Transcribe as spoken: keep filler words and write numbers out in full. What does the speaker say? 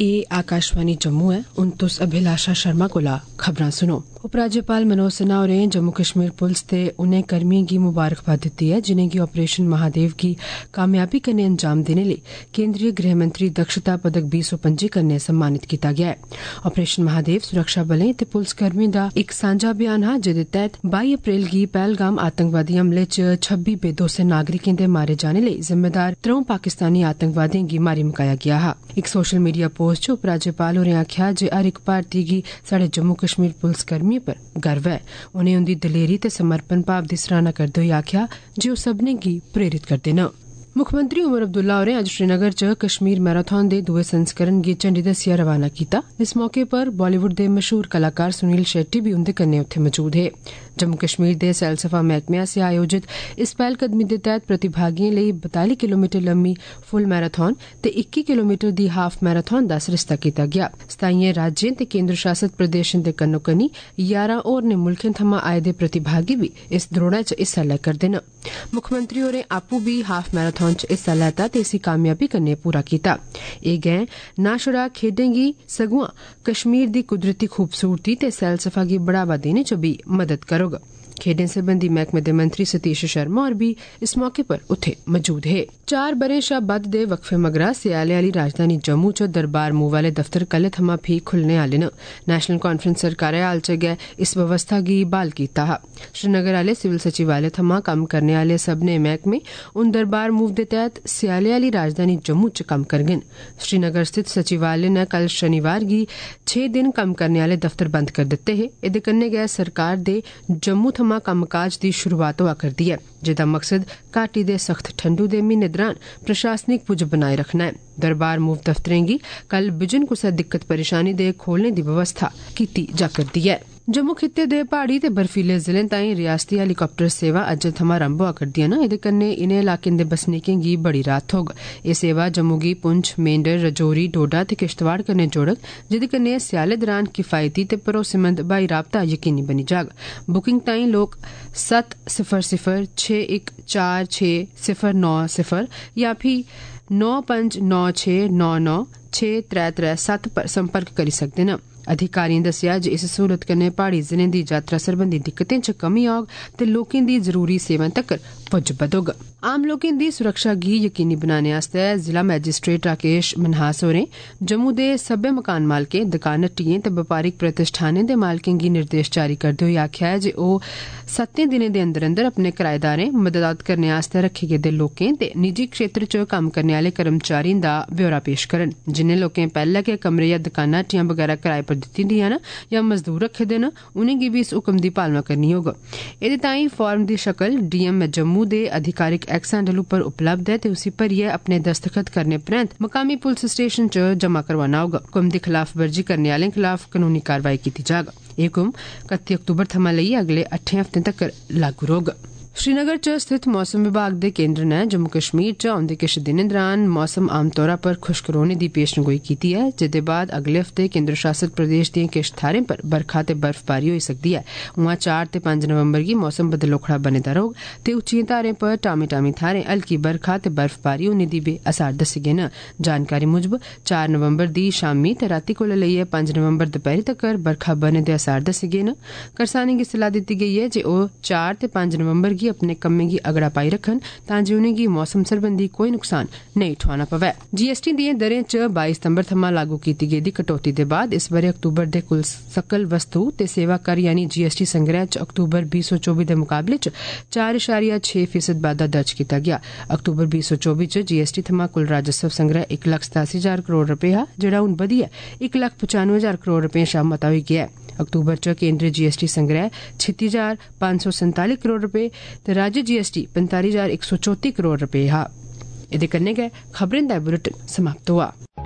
ए आकाशवाणी जम्मू है। हुण तुस अभिलाषा शर्मा कोला खबरां सुनो। उपराज्यपाल मनोज सिन्हा होरें जम्मू कश्मीर पुलिस ते उनें कर्मियों की मुबारकबाद दित्ती है जिनेंगी ऑपरेशन महादेव की कामयाबी कन्नै अंजाम देने लेई केंद्रीय गृह मंत्री दक्षता पदक बीस सौ पंजी कन्नै सम्मानित किया गया है। ऑपरेशन महादेव सुरक्षा बलें ते पुलिस कर्मियों का एक सांझा अभियान हा जेदे तैहत बाई अप्रैल गी पहलगाम आतंकवादी हमले च छब्बी बेदोसे नागरिकें दे मारे जाने लेई जिम्मेदार त्रौं पाकिस्तानी आतंकवादियों गी मारी मुकाया गया हा। एक सोशल मीडिया पोस्ट च उपराज्यपाल होरें आखेआ जे हर एक भारतीय गी साढ़े जम्मू कश्मीर पुलिस कर्मियों पर गर्व है। उनें उंदी दलेरी ते समर्पण भाव दी सराहना करदे होई आखेआ जे ओह सभनें गी प्रेरित करदे न। मुक्खमंत्री उमर अब्दुल्ला होरें अज्ज श्रीनगर च कश्मीर मैराथन दे दुए संस्करण गी झंडी दस्सियै रवाना कीता। इस मौके पर बॉलीवुड दे मशहूर कलाकार सुनील शेट्टी भी उंदे कन्नै उत्थे मौजूद हे। जम्मू कश्मीर दे सैलसफा मैहकमे आसेआ आयोजित इस पैहलकदमी दे तैहत प्रतिभागिएं लेई बताली किलोमीटर लम्मी फुल मैराथन ते इक्की किलोमीटर दी हाफ मैराथन दा सरिस्ता कीता गया। सताइयें राज्यें ते केंद्र शासित प्रदेशें दे कन्नो कन्नी यारां होरनें मुल्खें थमां आए दे प्रतिभागी भी इस द्रौड़ा च हिस्सा लै करदे न। मुक्खमंत्री होरें आपूं भी हाफ मैराथन च हिस्सा लैता ते इसी कामयाबी कन्नै पूरा कीता। एह गैं ना छड़ा खेड्डें गी सगुआं कश्मीर दी कुदरती खूबसूरती ते सैलसफा गी बढ़ावा देने च भी मदद करोग। खेड्डें सरबंधी महकमे दे मंत्री सतीश शर्मा होर भी इस मौके पर उत्थे मौजूद हे। चार बरें शा बद्ध दे वक्फे मगरा स्याले आली राजधानी जम्मू च दरबार मूव आले दफ्तर कल्लै थमां फ्ही खुलने आले न। नेशनल कांफ्रेंस सरकारै हाल च गै इस व्यवस्था गी बहाल कीता हा। श्रीनगर आले सिविल सचिवालय थमां कम्म करने आले सब्बने महकमे हुण दरबार मूव दे तैहत स्याले आली राजधानी जम्मू च कम्म करङन। श्रीनगर स्थित सचिवालय ने कल शनिवार गी छे दिन कम्म करने आले दफ्तर बंद करी दित्ते हे। एदे कन्नै गै सरकार दे जम्मू थमां कम्मकाज दी शुरुआत होआ करदी ऐ जेदा मकसद घाटी दे सख्त ठंडू दे म्हीने दौरान प्रशासनिक पुज्ज बनाए रखना है। दरबार मूव दफ्तरें गी कल बिजन कुसै दिक्कत परेशानी दे खोलने दी व्यवस्था कीती जा करदी है। जम्मू खित्ते दे पहाड़ी ते बर्फीले जिलें ताईं रियासती हेलीकाप्टर सेवा अज्ज थमां आरंभ होआ करदियां न। एदे कन्नै इनें इलाकें दे बसनीकें गी बड़ी राहत थ्होग। एह सेवा जम्मू गी पुंछ, मेंढर, रजौरी, डोडा ते किश्तवाड़ कन्नै जोड़ग जेदे कन्नै स्याले दौरान किफायती ते भरोसेमंद ब्हाई राबता यकीनी बनी जाग। बुकिंग ताईं लोक सत्त सिफर सिफर छे इक चार छे सिफर नौ सिफर या फ्ही नौ पंज नौ छे नौ नौ छे त्रै त्रै सत्त पर संपर्क करी सकदे न। अधिकारियों दस्सेआ जे इस सहूलत कन्नै पहाड़ी जिलें दी यात्रा सरबंधी दिक्कतें च कमी औग ते लोकें दी जरूरी सेवाएं तक्कर पुज्ज बधोग। आम लोकें दी सुरक्षा गी यकीनी बनाने आस्तै जिला मैजिस्ट्रेट राकेश मनहास होरें जम्मू दे सब्बै मकान मालकें, दुकान हट्टिएं ते बपारिक प्रतिष्ठानें दे मालकें गी निर्देश जारी करदे होई आखेआ है जे ओह सत्तें दिनें दे अंदर अंदर अपने किराएदारें, मदद करने आस्तै रखे गेदे लोकें ते निजी क्षेत्र च कम्म करने आले कर्मचारियों दा ब्यौरा पेश करन। जिनें लोकें पैहले गै कमरे या दुकानां हट्टियां बगैरा किराए पर दित्ती दियां न या मजदूर रखे दे न उनेंगी भी इस हुक्म दी पालना करनी होग। एदे ताईं फार्म दी शक्ल डीएम जम्मू दे आधिकारिक एक्स हैंडल उप्पर उपलब्ध है ते उसी भरियै अपने दस्तखत करने परैंत मकामी पुलिस स्टेशन च जमा करवाना होग। हुक्म दी खिलाफवर्जी करने आलें खिलाफ कानूनी कारवाई कीती जाग। एह हुक्म कत्ती अक्तूबर थमां लेइयै अगले अट्ठें हफ्तें तक्कर लागू रौह्ग। श्रीनगर च स्थित मौसम विभाग दे केंद्र ने जम्मू कश्मीर च औंदे किश दिनें दौरान मौसम आमतौरा पर खुश्क रौहने दी पेशनगोई कीती है जेदे बाद अगले हफ्ते केंद्र शासित प्रदेश दिएं किश थाहरें पर बरखा ते बर्फबारी होई सकदी है। उआं चार ते पंज नवंबर गी मौसम बदलोखड़ा बने दा रौह्ग ते उच्चिएं धारें पर टामी टामी थाहरें हल्की बरखा ते बर्फबारी होने दी बी आसार दस्से गे न। जानकारी मुजब चार नवंबर दी शामी ते राती कोला लेइयै पंज नवंबर दपैह्री तक्कर बरखा बने दे आसार दस्से गे न। करसानें गी सलाह दित्ती गेई है जे ओह चार ते पंज नवंबर गी अपने कम्में गी अगड़ा पाई रखन तां जे उनेंगी मौसम सरबंधी कोई नुकसान नेईं ठोआना पवै। जीएसटी दिएं दरें च बाई सितंबर थमां लागू कीती गेदी कटौती दे बाद इस बरे अक्तूबर दे कुल सकल वस्तु ते सेवा कर यानी जीएसटी संग्रह च अक्तूबर बीस सौ चौबी दे मुकाबले च चार इशारिया छे फीसद बाद्धा दर्ज कीता गया। अक्तूबर बीस सौ चौबी च जीएसटी थमां कुल राजस्व संग्रह एक लक्ख सतासी हजार करोड़ रपे हा जेड़ा हुण बधियै एक लक्ख पचानवे हजार करोड़ रपे शा मता होई गेआ है। अक्तूबर च केंद्रीय जीएसटी संग्रह छित्ती हजार पंज सौ संताली करोड़ रपे ते राज्य जीएसटी पैंताली हजार इक सौ चौती करोड़ रपे हा। एदे कन्नै गै खबरें दा बुलेटिन समाप्त हुआ।